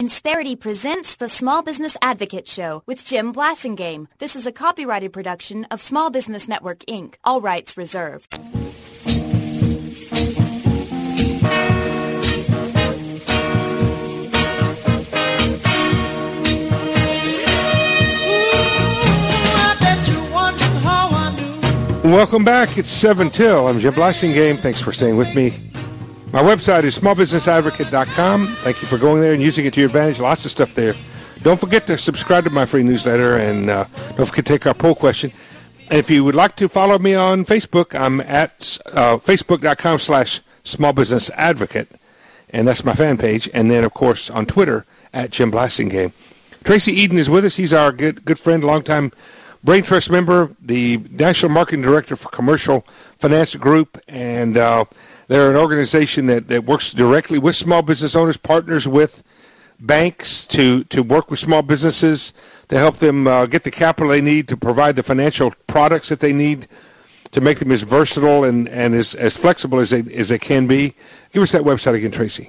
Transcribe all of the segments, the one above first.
Insperity presents the Small Business Advocate Show with Jim Blasingame. This is a copyrighted production of Small Business Network, Inc. All rights reserved. Welcome back. It's 7 till. I'm Jim Blasingame. Thanks for staying with me. My website is smallbusinessadvocate.com. Thank you for going there and using it to your advantage. Lots of stuff there. Don't forget to subscribe to my free newsletter, and don't forget to take our poll question. And if you would like to follow me on Facebook, I'm at facebook.com/smallbusinessadvocate, and that's my fan page. And then, of course, on Twitter, at Jim Blasingame. Tracy Eden is with us. He's our good friend, longtime Brain Trust member, the National Marketing Director for Commercial Finance Group, and they're an organization that works directly with small business owners, partners with banks to work with small businesses to help them get the capital they need to provide the financial products that they need to make them as versatile and as flexible as they can be. Give us that website again, Tracy.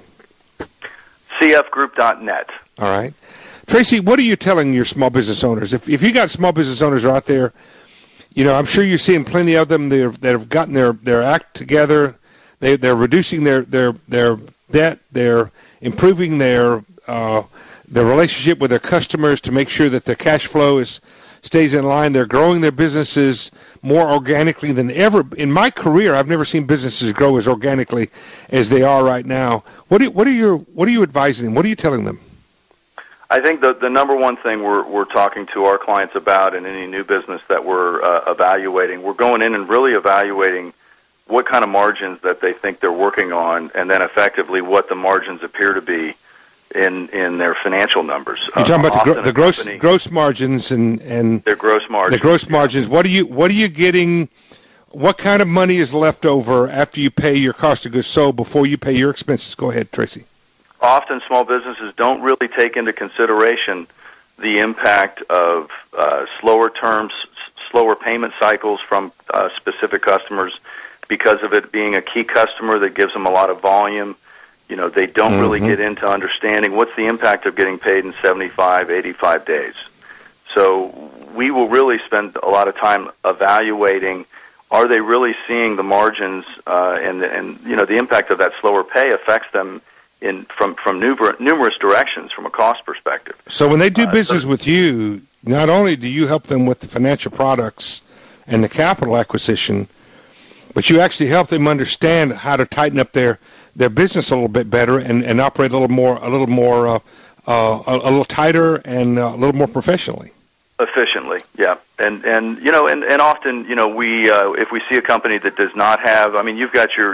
cfgroup.net. All right. Tracy, what are you telling your small business owners? If you got small business owners out there, you know, I'm sure you're seeing plenty of them that have gotten their act together. They're reducing their debt. They're improving their relationship with their customers to make sure that their cash flow stays in line. They're growing their businesses more organically than ever. In my career, I've never seen businesses grow as organically as they are right now. What are you advising them? What are you telling them? I think the number one thing we're talking to our clients about in any new business that we're evaluating, we're going in and really evaluating what kind of margins that they think they're working on, and then effectively what the margins appear to be in their financial numbers. You're talking about the gross margins and their gross margins. The gross margins. Yeah. What are you getting? What kind of money is left over after you pay your cost of goods sold before you pay your expenses? Go ahead, Tracy. Often small businesses don't really take into consideration the impact of slower payment cycles from specific customers because of it being a key customer that gives them a lot of volume. You know, they don't really get into understanding what's the impact of getting paid in 75, 85 days. So we will really spend a lot of time evaluating, are they really seeing the margins and you know, the impact of that slower pay affects them from numerous directions from a cost perspective. So when they do business with you, not only do you help them with the financial products and the capital acquisition, but you actually help them understand how to tighten up their business a little bit better and operate a little tighter and a little more professionally. Efficiently, yeah, and you know, and often, you know, we if we see a company that does not have, I mean, you've got your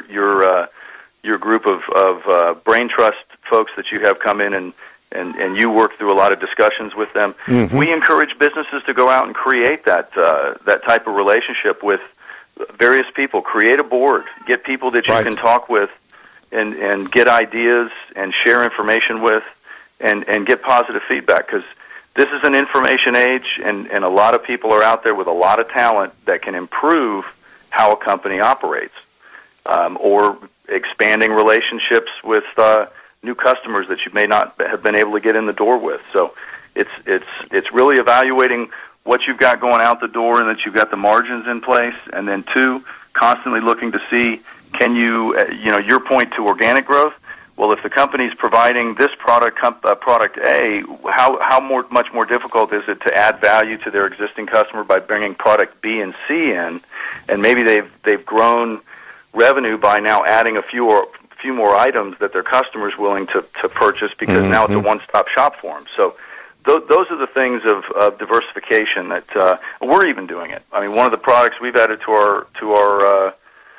group of Brain Trust folks that you have come in and you work through a lot of discussions with them. Mm-hmm. We encourage businesses to go out and create that type of relationship with various people. Create a board. Get people that you can talk with and get ideas and share information with and get positive feedback, because this is an information age and a lot of people are out there with a lot of talent that can improve how a company operates, or expanding relationships with new customers that you may not have been able to get in the door with. So it's really evaluating what you've got going out the door and that you've got the margins in place, and then two, constantly looking to see, can you, you know, your point to organic growth. Well, if the company's providing this product A, much more difficult is it to add value to their existing customer by bringing product B and C in, and maybe they've grown revenue by now adding a few more items that their customer's willing to purchase, because now it's a one-stop shop for them. So those are the things of diversification that we're even doing it. I mean, one of the products we've added to our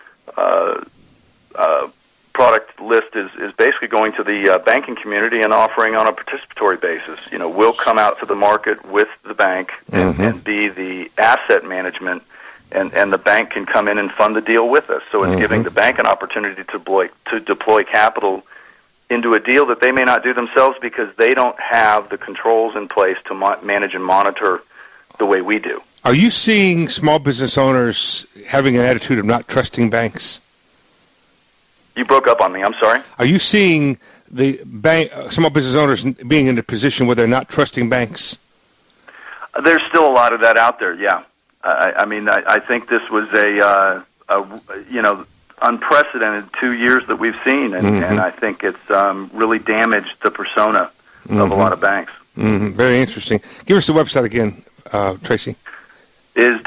product list is basically going to the banking community and offering on a participatory basis. You know, we'll come out to the market with the bank and be the asset management, and the bank can come in and fund the deal with us. So it's giving the bank an opportunity to deploy capital into a deal that they may not do themselves because they don't have the controls in place to manage and monitor the way we do. Are you seeing small business owners having an attitude of not trusting banks? You broke up on me. I'm sorry. Are you seeing the small business owners being in a position where they're not trusting banks? There's still a lot of that out there. Yeah. I think this was a unprecedented 2 years that we've seen, and I think it's really damaged the persona of a lot of banks. Very interesting. Give us the website again, Tracy. Is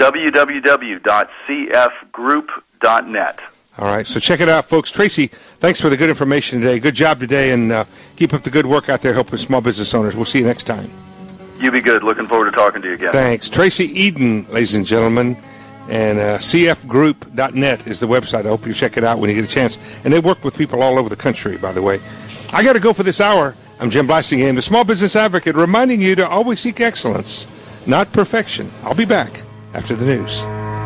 www.cfgroup.net. All right, so check it out, folks. Tracy, thanks for the good information today. Good job today, and keep up the good work out there helping small business owners. We'll see you next time. You be good. Looking forward to talking to you again. Thanks. Tracy Eden, ladies and gentlemen, and cfgroup.net is the website. I hope you check it out when you get a chance. And they work with people all over the country, by the way. I got to go for this hour. I'm Jim Blasingame, the Small Business Advocate, reminding you to always seek excellence, not perfection. I'll be back after the news.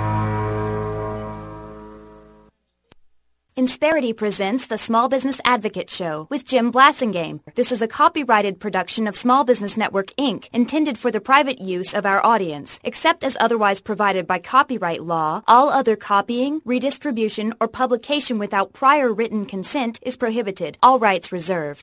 Insperity presents the Small Business Advocate Show with Jim Blasingame. This is a copyrighted production of Small Business Network, Inc., intended for the private use of our audience. Except as otherwise provided by copyright law, all other copying, redistribution, or publication without prior written consent is prohibited. All rights reserved.